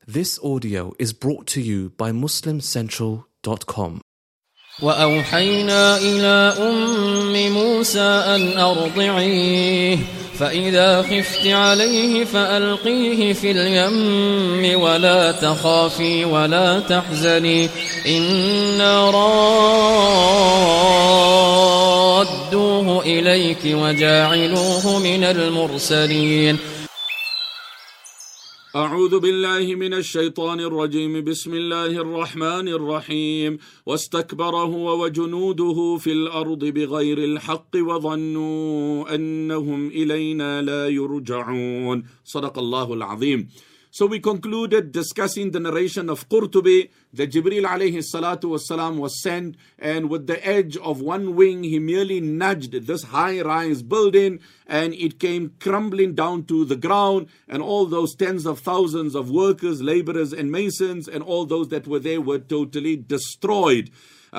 This audio is brought to you by MuslimCentral.com. وأوحينا إلى أم موسى أن أرضعيه فإذا خفت عليه فألقيه في اليم ولا تخافي ولا تحزني إنا رادوه إليك وجاعلوه من المرسلين. أعوذ بالله من الشيطان الرجيم. بسم الله الرحمن الرحيم. واستكبر هو وجنوده في الأرض بغير الحق وظنوا أنهم إلينا لا يرجعون. صدق الله العظيم. So we concluded discussing the narration of Qurtubi that Jibreel alayhi salatu wassalam was sent, and with the edge of one wing he merely nudged this high-rise building and it came crumbling down to the ground, and all those tens of thousands of workers, laborers and masons and all those that were there were totally destroyed.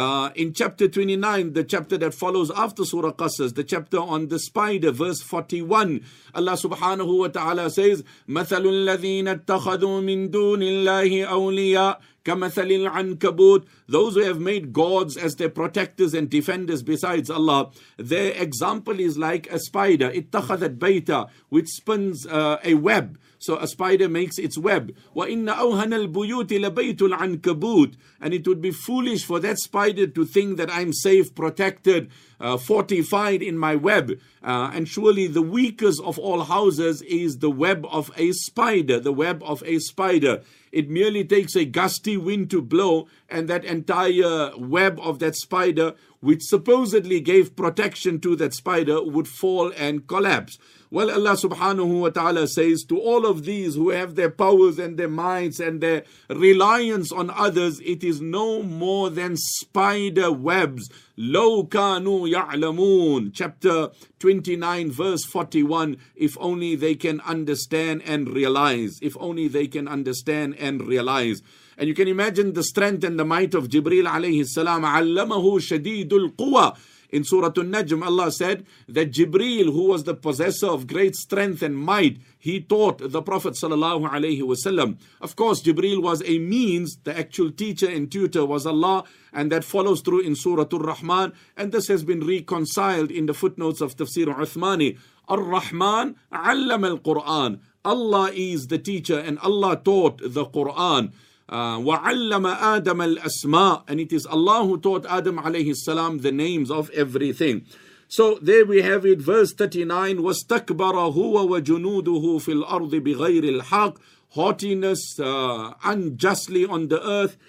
In chapter 29, the chapter that follows after Surah Qasas, the chapter on the spider, verse 41, Allah subhanahu wa ta'ala says, مَثَلُ الَّذِينَ اتَّخَذُوا مِن دُونِ اللَّهِ أَوْلِيَاءَ كَمَثَلِ الْعَنْكَبُوتِ. Those who have made gods as their protectors and defenders besides Allah, their example is like a spider, اتَّخَذَتْ بَيْتًا, which spins a web. So a spider makes its web. وَإِنَّ أَوْهَنَ الْبُيُوتِ لَبَيْتُ الْعَنْكَبُوتِ. And it would be foolish for that spider to think that I'm safe, protected, fortified in my web. And surely the weakest of all houses is the web of a spider, the web of a spider. It merely takes a gusty wind to blow, and that entire web of that spider, which supposedly gave protection to that spider, would fall and collapse. Well, Allah subhanahu wa ta'ala says to all of these who have their powers and their minds and their reliance on others, it is no more than spider webs. لَوْ كَانُوا يَعْلَمُونَ. Chapter 29, verse 41. If only they can understand and realize. If only they can understand and realize. And you can imagine the strength and the might of Jibreel alayhi salam. عَلَّمَهُ شَدِيدُ الْقُوَى. In Surah An-Najm, Allah said that Jibreel, who was the possessor of great strength and might, he taught the Prophet sallallahu alaihi wasallam. Of course, Jibreel was a means. The actual teacher and tutor was Allah, and that follows through in Surah Ar-Rahman, and this has been reconciled in the footnotes of Tafsir Uthmani. Ar-Rahman allama al-Quran. Allah is the teacher, and Allah taught the Quran. وَعَلَّمَ آدَمَ الْأَسْمَاءِ. And it is Allah who taught Adam alayhi salam the names of everything. So there we have it, verse 39. وَاسْتَكْبَرَ هُوَ وَجُنُودُهُ فِي الْأَرْضِ بِغَيْرِ الْحَقِّ. Haughtiness unjustly on the earth.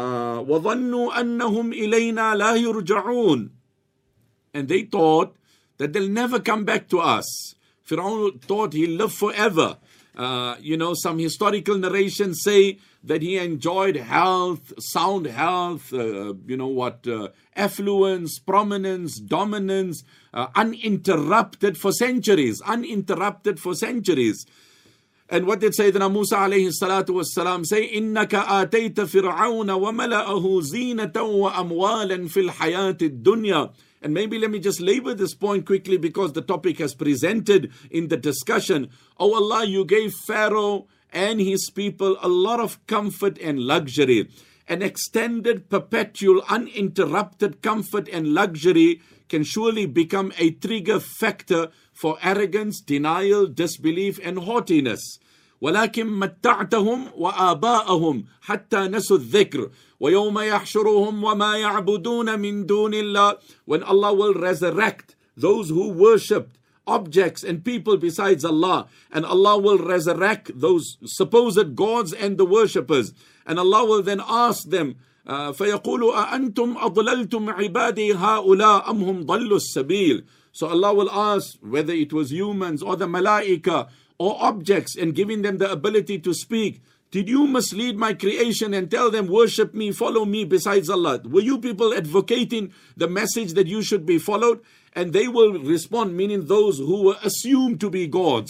وَظَنُّوا أَنَّهُمْ إِلَيْنَا لَا يُرْجَعُونَ. And they thought that they'll never come back to us. Fir'aun thought he'll live forever. Some historical narrations say that he enjoyed health, sound health, affluence, prominence, dominance, uninterrupted for centuries, And what did Sayyidina Musa alayhi salatu wassalam say? إِنَّكَ آتَيْتَ فِرْعَوْنَ وَمَلَأَهُ زِينَةً وَأَمْوَالًا فِي الْحَيَاةِ الدُّنْيَا. And maybe let me just labor this point quickly because the topic has presented in the discussion. Oh Allah, you gave Pharaoh and his people a lot of comfort and luxury. An extended, perpetual, uninterrupted comfort and luxury can surely become a trigger factor for arrogance, denial, disbelief and haughtiness. ولكن متعتهم وآباءهم حتى نسوا الذكر ويوم يحشرهم وما يعبدون من دون الله. When Allah will resurrect those who worshipped objects and people besides Allah, and Allah will resurrect those supposed gods and the worshippers, and Allah will then ask them, فيقول أأنتم أضللتم عبادي هؤلاء أم هم ضلوا السبيل. So Allah will ask whether it was humans or the malaika or objects, and giving them the ability to speak. Did you mislead my creation and tell them worship me, follow me besides Allah? Were you people advocating the message that you should be followed? And they will respond, meaning those who were assumed to be gods.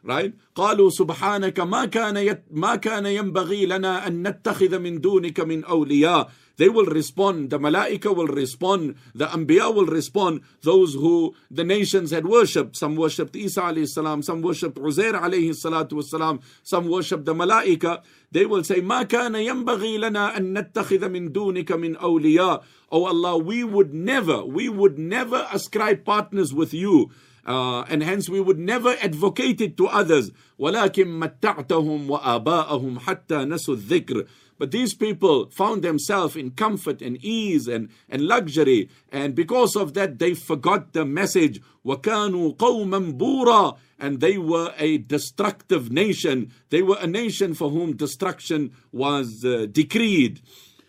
right? قالوا سبحانك ما كان ينبغي لنا أن نتخذ من دونك من أولياء. They will respond, the Malaika will respond, the Anbiya will respond, those who the nations had worshipped. Some worshipped Isa alayhi salam, some worshipped Uzair alayhi salatu wasalam, some worshipped the Malaika. They will say, ما كان ينبغي لنا أن نتخذ من دونك من أولياء. Oh Allah, we would never ascribe partners with you. And hence we would never advocate it to others. ولكن متعتهم وآباءهم حتى نسوا الذكر. But these people found themselves in comfort and ease and luxury, and because of that they forgot the message. وَكَانُوا قَوْمًا بُورًا. And they were a destructive nation. They were a nation for whom destruction was decreed.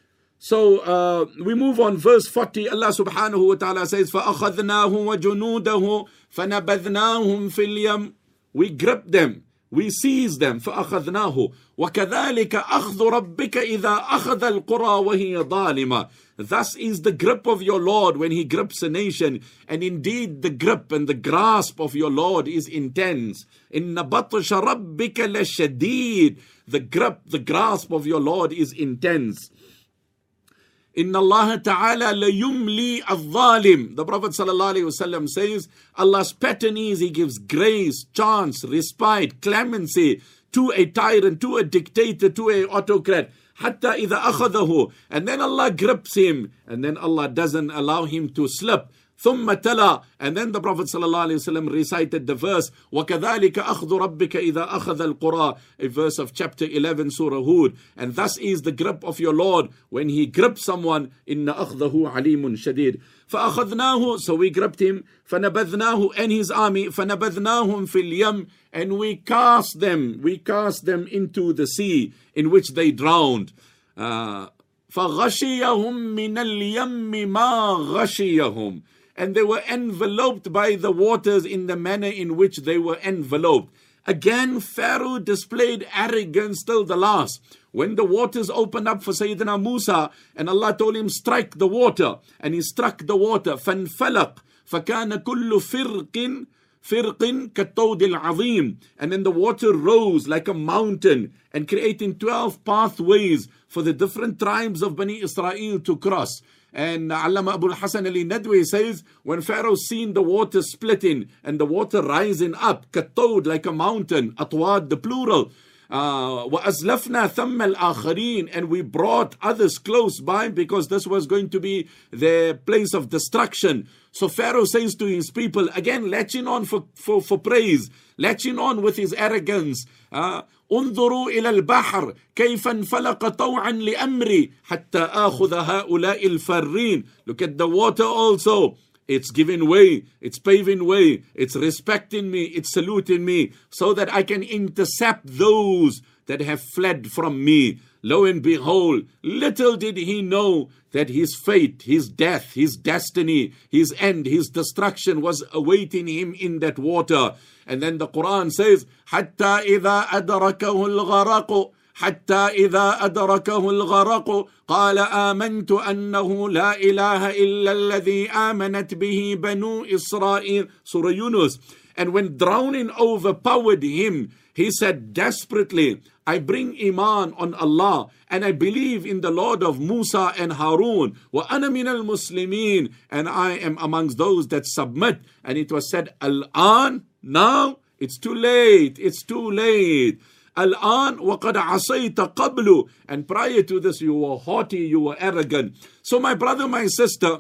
So we move on, verse 40. Allah subhanahu wa ta'ala says, فَأَخَذْنَاهُ وَجُنُودَهُ فَنَبَذْنَاهُمْ فِي الْيَمِّ. We gripped them, we seized them. فَأَخَذْنَاهُ وَكَذَلِكَ أَخْذُ رَبِّكَ إِذَا أَخَذَ الْقُرَى وَهِيَ ظَالِمَةٌ. Thus is the grip of your Lord when He grips a nation. And indeed the grip and the grasp of your Lord is intense. إِنَّ بَطْشَ رَبِّكَ لَشَدِيدٌ. The grip, the grasp of your Lord is intense. Inna Allah Ta'ala la yumli al-zalim. The Prophet ﷺ says, Allah's pattern is He gives grace, chance, respite, clemency to a tyrant, to a dictator, to an autocrat. Hatta idha akhadahu. And then Allah grips him. And then Allah doesn't allow him to slip. ثم تلا. And then the Prophet ﷺ recited the verse, وَكَذَلِكَ أَخْذُ رَبِّكَ إِذَا أَخَذَ الْقُرَى, a verse of chapter 11, Surah Hud. And thus is the grip of your Lord when He grips someone. إِنَّ أَخْذَهُ عَلِيمٌ شَدِيدٌ. فَأَخَذْنَاهُ. So we gripped him. فَنَبَذْنَاهُ and his army. فَنَبَذْنَاهُمْ فِي الْيَمِّ. And we cast them into the sea, in which they drowned. فَغَشِيَهُمْ مِنَ الْيَمِّ مَا غَشِيَهُمْ. And they were enveloped by the waters in the manner in which they were enveloped. Again, Pharaoh displayed arrogance till the last. When the waters opened up for Sayyidina Musa, and Allah told him, strike the water. And he struck the water. فَانْفَلَقْ فَكَانَ كُلُّ فِرْقٍ كَالطَّوْدِ الْعَظِيمِ. And then the water rose like a mountain and creating 12 pathways for the different tribes of Bani Israel to cross. And Allama Abu al-Hasan al-Nadwi says, when Pharaoh seen the water splitting and the water rising up, katawd, like a mountain, atwad, the plural, وَأَزْلَفْنَا ثَمَّ الْآخَرِينَ. And we brought others close by because this was going to be their place of destruction. So Pharaoh says to his people, again latching on for praise, latching on with his arrogance, انظروا إلى البحر كيف انفلق طوعا لأمري حتى آخذ هؤلاء الفارين. Look at the water also. It's giving way, it's paving way, it's respecting me, it's saluting me, so that I can intercept those that have fled from me. Lo and behold, little did he know that his fate, his death, his destiny, his end, his destruction was awaiting him in that water. And then the Quran says, حَتَّى إِذَا أَدْرَكَهُ الْغَرَقُ حتى إذا أدركه الغرق قال آمنت أنه لا إله إلا الذي آمنت به بنو إسرائيل. Surah Yunus. And when drowning overpowered him, he said desperately, I bring Iman on Allah and I believe in the Lord of Musa and Harun. وَأَنَا مِنَ الْمُسْلِمِينَ. And I am amongst those that submit. And it was said, Al-an, now it's too late, it's too late. Al-an وَقَدْ عَصَيْتَ قَبْلُ. And prior to this you were haughty, you were arrogant. So my brother, my sister,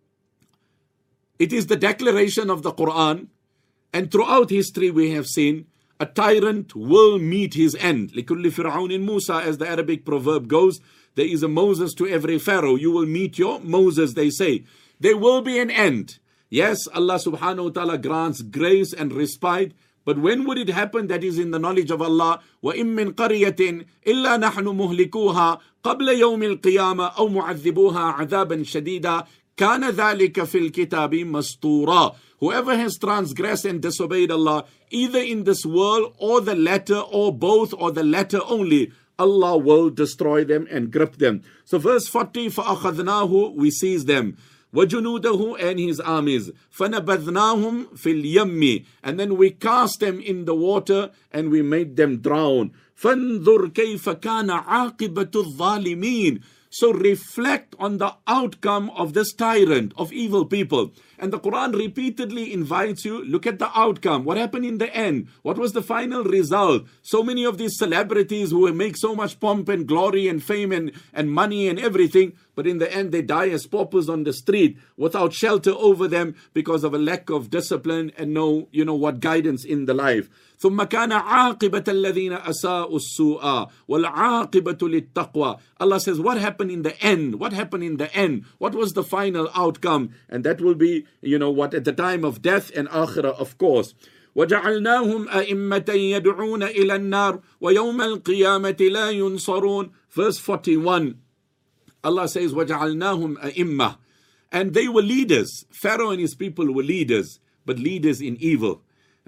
it is the declaration of the Quran. And throughout history we have seen a tyrant will meet his end. لِكُلِّ فِرْعَوْنٍ مُوسَى, as the Arabic proverb goes. There is a Moses to every Pharaoh. You will meet your Moses, they say. There will be an end. Yes, Allah subhanahu wa ta'ala grants grace and respite. But when would it happen? That is in the knowledge of Allah. وَإِن مِّن قَرْيَةٍ إِلَّا نَحْنُ مُهْلِكُوهَا قَبْلَ يَوْمِ الْقِيَامَةِ أَوْ مُعَذِّبُوهَا عَذَابًا شَدِيدًا كَانَ ذَلِكَ فِي الْكِتَابِ مَسْطُورًا. Whoever has transgressed and disobeyed Allah, either in this world or the latter or both or the latter only, Allah will destroy them and grip them. So verse 40, فَأَخَذْنَاهُ, we seize them. وَجُنُودَهُ and his armies. فَنَبَذْنَاهُمْ فِي الْيَمِّ and then we cast them in the water and we made them drown. فَانْظُرْ كَيْفَ كَانَ عَاقِبَةُ الظَّالِمِينَ. So reflect on the outcome of this tyrant of evil people. And the Quran repeatedly invites you, look at the outcome. What happened in the end? What was the final result? So many of these celebrities who make so much pomp and glory and fame and money and everything, but in the end they die as paupers on the street without shelter over them because of a lack of discipline and no, guidance in the life. ثم كان عاقبة الذين أساءوا السوء والعاقبة للتقوى. Allah says, what happened in the end? What happened in the end? What was the final outcome? And that will be, at the time of death and akhirah, of course. وَجَعَلْنَاهُمْ أَئِمَّةً يَدْعُونَ إِلَى النَّارِ وَيَوْمَ الْقِيَامَةِ لَا يُنصَرُونَ. Verse 41, Allah says, وَجَعَلْنَاهُمْ أَئِمَّةً. And they were leaders. Pharaoh and his people were leaders, but leaders in evil.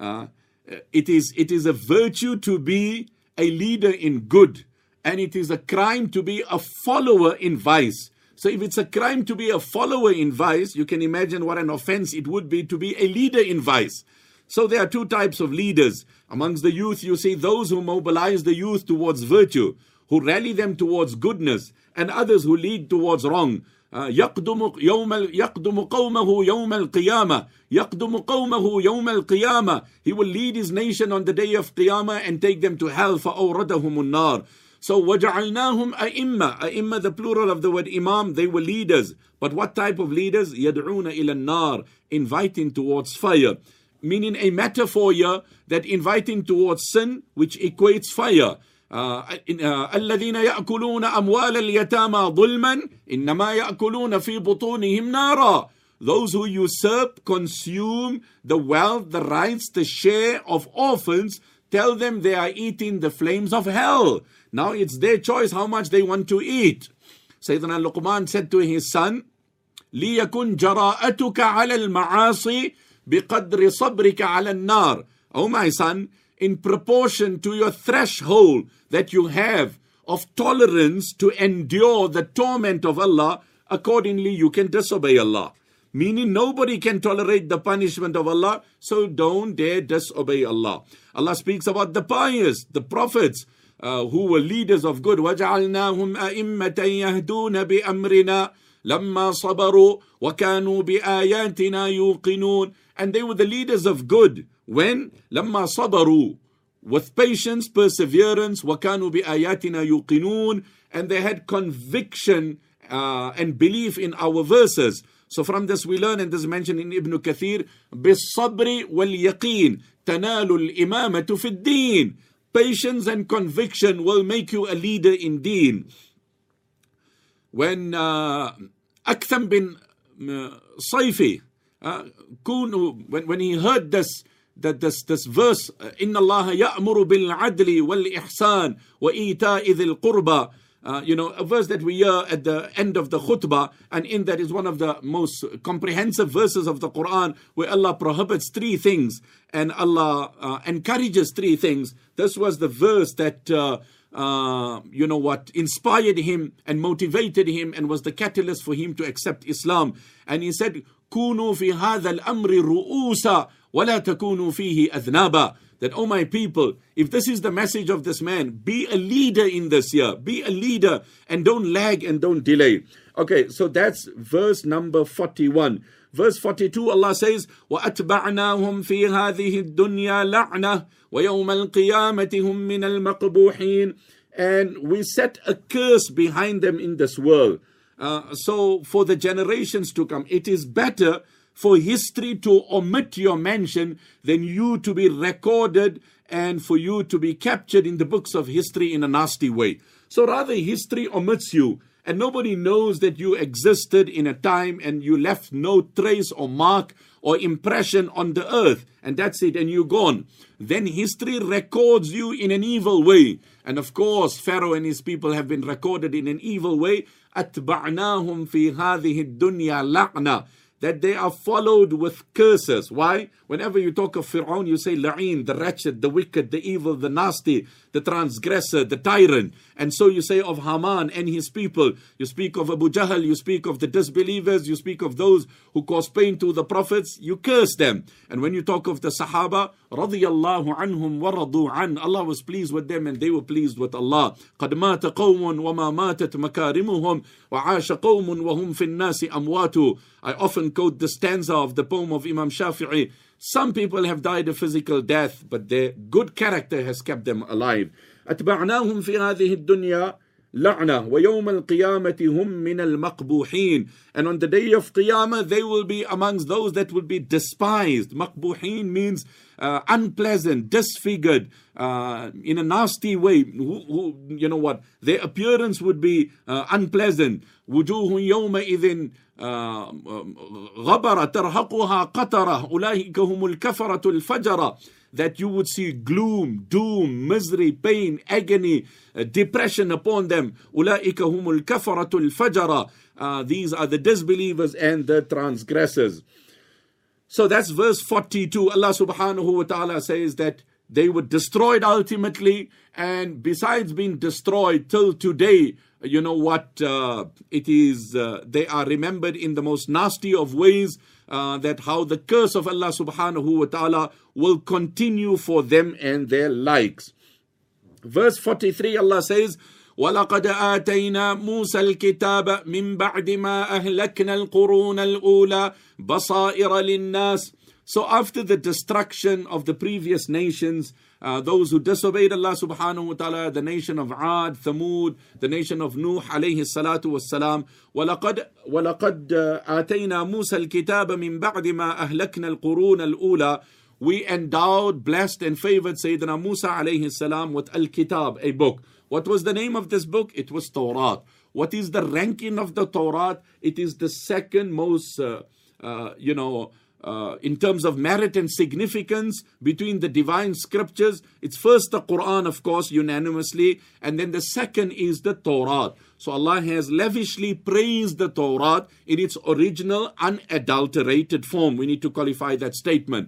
It is a virtue to be a leader in good, and it is a crime to be a follower in vice. So if it's a crime to be a follower in vice, you can imagine what an offense it would be to be a leader in vice. So there are two types of leaders. Amongst the youth, you see those who mobilize the youth towards virtue, who rally them towards goodness, and others who lead towards wrong. يقدم قومه يوم القيامة. يقدم قومه يوم القيامة. He will lead his nation on the day of Qiyamah and take them to hell. فأوردهم النار. So وجعلناهم أئمة. أئمة, the plural of the word imam, they were leaders. But what type of leaders? يدعون إلى النار, inviting towards fire. Meaning a metaphor here that inviting towards sin, which equates fire. الذين يأكلون أموال اليتامى ظلما إنما يأكلون في بطونهم نارا. Those who usurp, consume the wealth, the rights, the share of orphans, tell them they are eating the flames of hell. Now it's their choice how much they want to eat. Sayyidina Luqman said to his son, لِيَكُنْ جَرَاءَتُكَ عَلَى الْمَعَاصِي بِقَدْرِ صَبْرِكَ عَلَى النَّارِ. Oh my son, in proportion to your threshold that you have of tolerance to endure the torment of Allah, accordingly you can disobey Allah. Meaning nobody can tolerate the punishment of Allah, so don't dare disobey Allah. Allah speaks about the pious, the prophets, who were leaders of good. وَجَعَلْنَاهُمْ أَئِمَّةً يَهْدُونَ بِأَمْرِنَا لَمَّا صَبَرُوا وَكَانُوا بِآيَاتِنَا يُوقِنُونَ. And they were the leaders of good. When? لَمَّا صَبَرُوا, with patience, perseverance, وَكَانُوا بِآيَاتِنَا يُوقِنُونَ, and they had conviction and belief in our verses. So from this we learn, and this is mentioned in Ibn Kathir, بِالصَّبْرِ وَالْيَقِينِ تَنَالُ الْإِمَامَةُ فِي الدِّينِ. Patience and conviction will make you a leader in deen. When Aktham bin Sayfi, when he heard this verse, إِنَّ اللَّهَ يَأْمُرُ بِالْعَدْلِ وَالْإِحْسَانِ وَإِيتَاءِ ذِي الْقُرْبَى, a verse that we hear at the end of the khutbah, and in that is one of the most comprehensive verses of the Quran, where Allah prohibits three things and Allah encourages three things. This was the verse that inspired him and motivated him and was the catalyst for him to accept Islam. And he said, كُونُوا فِي هَذَا الْأَمْرِ رُؤُوسًا وَلَا تَكُونُوا فِيهِ أَذْنَابًا. That, oh my people, if this is the message of this man, be a leader in this year. Be a leader and don't lag and don't delay. Okay, so that's verse number 41. Verse 42, Allah says, وَأَتْبَعْنَاهُمْ فِي هَذِهِ الدُّنْيَا لَعْنَةً وَيَوْمَ الْقِيَامَةِ هُمْ مِنَ الْمَقْبُوحِينَ. And we set a curse behind them in this world. So for the generations to come, it is better for history to omit your mention than you to be recorded and for you to be captured in the books of history in a nasty way. So rather history omits you and nobody knows that you existed in a time and you left no trace or mark or impression on the earth, and that's it, and you're gone. Then history records you in an evil way. And of course, Pharaoh and his people have been recorded in an evil way. أَتْبَعْنَاهُمْ فِي هَذِهِ الدُّنْيَا لَعْنَةً. that they are followed with curses. Why? Whenever you talk of Fir'aun, you say La'een, the wretched, the wicked, the evil, the nasty, the transgressor, the tyrant. And so you say of Haman and his people. You speak of Abu Jahl, you speak of the disbelievers, you speak of those who cause pain to the prophets, you curse them. And when you talk of the Sahaba, radiyallahu anhum wa radu an, Allah was pleased with them and they were pleased with Allah. قَدْ مَاتَ قَوْمٌ وَمَا مَاتَتْ مَكَارِمُهُمْ وَعَاشَ قَوْمٌ وَهُمْ فِي النَّاسِ أَمْوَاتُ. I often quote the stanza of the poem of Imam Shafi'i. Some people have died a physical death, but their good character has kept them alive. أتبعناهم في هذه الدنيا لعنة ويوم القيامة هم من المقبوحين. And on the day of Qiyamah, they will be amongst those that will be despised. مقبوحين means unpleasant, disfigured, in a nasty way. You know what? Their appearance would be unpleasant. وجوه يومئذ غبرة ترهقها قترة أولئك هم الكفرة الفجرة. That you would see gloom, doom, misery, pain, agony, depression upon them. أولئك هم الكفرة الفجرة. These are the disbelievers and the transgressors. So that's verse 42. Allah subhanahu wa ta'ala says that they were destroyed ultimately, and besides being destroyed till today, you know what it is, they are remembered in the most nasty of ways, that how the curse of Allah subhanahu wa ta'ala will continue for them and their likes. Verse 43, Allah says, وَلَقَدْ آتَيْنَا مُوسَى الْكِتَابَ مِنْ بَعْدِ مَا أَهْلَكْنَا الْقُرُونَ الْأُولَى بَصَائِرَ لِلنَّاسِ. So after the destruction of the previous nations, those who disobeyed Allah subhanahu wa ta'ala, the nation of Ad, Thamud, the nation of Nuh alayhi salatu wassalam, وَلَقَدْ آتَيْنَا مُوسَى الْكِتَابَ مِنْ بَعْدِ مَا أَهْلَكْنَا الْقُرُونَ الْأُولَى. We endowed, blessed and favored Sayyidina Musa alayhi salam with Al-Kitab, a book. What was the name of this book? It was Torah. What is the ranking of the Torah? It is the second most, in terms of merit and significance between the divine scriptures. It's first the Quran, of course, unanimously, and then the second is the Torah. So Allah has lavishly praised the Torah in its original unadulterated form. We need to qualify that statement.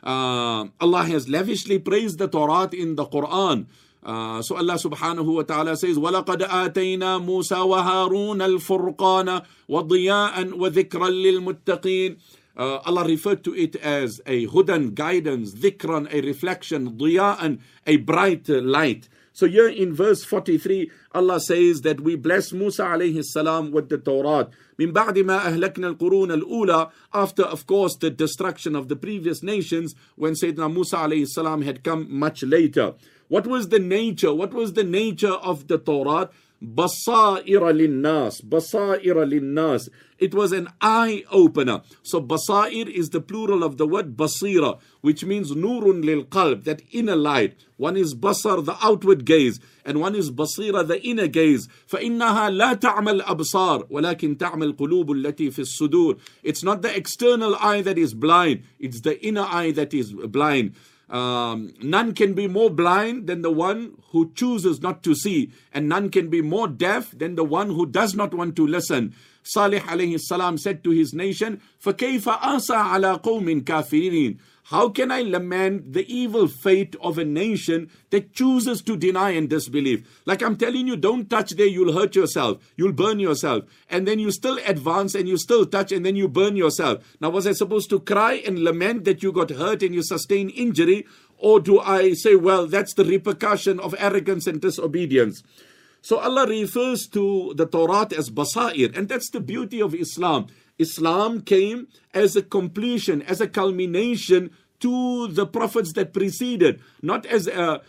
Allah has lavishly praised the Torah in the Quran. So Allah subhanahu wa ta'ala says, وَلَقَدْ آتَيْنَا مُوسَى وَهَارُونَ الْفُرْقَانَ وَضِيَاءً وَذِكْرًا لِلْمُتَّقِينَ. Allah referred to it as a hudan, guidance, dhikran, a reflection, diya'an, a bright light. So here in verse 43, Allah says that we bless Musa alayhi salam with the Torah. من بعد ما أهلكنا القرون الأولى, after of course the destruction of the previous nations, when Sayyidina Musa alayhi salam had come much later. What was the nature? What was the nature of the Torah? Basaira linnas, basaira linnas. It was an eye opener. So basair is the plural of the word basira, which means nurun lil qalb, that inner light. One is basar, the outward gaze, and one is basira, the inner gaze. فإنها لا تعمل أبصار ولكن تعمل قلوب التي في الصدور. It's not the external eye that is blind, it's the inner eye that is blind. None can be more blind than the one who chooses not to see, and none can be more deaf than the one who does not want to listen. Salih alayhi salam said to his nation, فَكَيْفَ أَسَى عَلَى قَوْمٍ كَافِرِينَ. How can I lament the evil fate of a nation that chooses to deny and disbelieve? Like I'm telling you, don't touch there, you'll hurt yourself, you'll burn yourself. And then you still advance and you still touch and then you burn yourself. Now was I supposed to cry and lament that you got hurt and you sustained injury? Or do I say, well, that's the repercussion of arrogance and disobedience? So Allah refers to the Torah as basair, and that's the beauty of Islam. Islam came as a completion, as a culmination to the prophets that preceded, not as to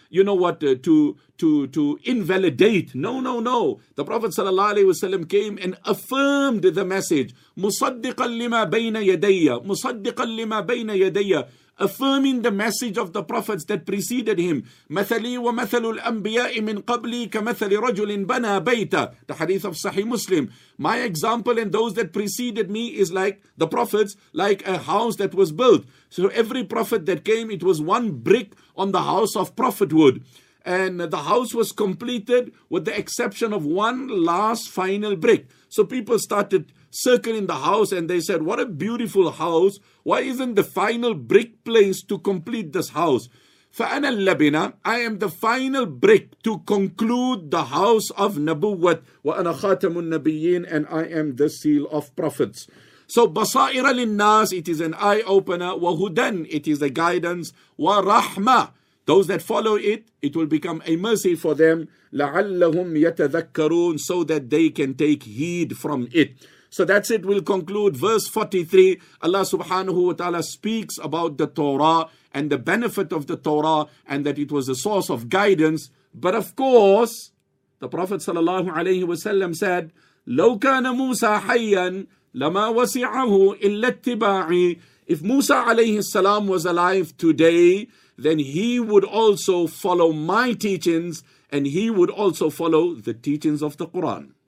invalidate. No. The Prophet ﷺ came and affirmed the message. مُصَدِّقًا لِمَا بَيْنَ يَدَيَّ مُصَدِّقًا لِمَا بَيْنَ يَدَيَّ, affirming the message of the prophets that preceded him. مثلي ومثل الأنبياء من قبلي كمثل رجل بنى بيتا. The hadith of Sahih Muslim. My example and those that preceded me is like the prophets, like a house that was built. So every prophet that came, it was one brick on the house of prophethood. and the house was completed with the exception of one last final brick. So people started circling the house and they said, what a beautiful house. Why isn't the final brick placed to complete this house? فَأَنَا اللَّبِنَةُ, I am the final brick to conclude the house of Nabuwwat. وَأَنَا خَاتَمُ النَّبِيِّينَ, and I am the seal of prophets. So بَصَائِرَ لِلنَّاسِ, it is an eye-opener. وَهُدًى, it is a guidance. وَرَحْمَةً, those that follow it, it will become a mercy for them. لَعَلَّهُمْ يَتَذَكَّرُونَ, so that they can take heed from it. So that's it. We'll conclude verse 43. Allah subhanahu wa ta'ala speaks about the Torah and the benefit of the Torah and that it was a source of guidance. But of course, the Prophet sallallahu alayhi wa sallam said, لَوْ كَانَ مُوسَى حَيًّا لَمَا وَسِعَهُ إِلَّا اتِّبَاعِي. If Musa alayhi salam was alive today, then he would also follow my teachings and he would also follow the teachings of the Quran.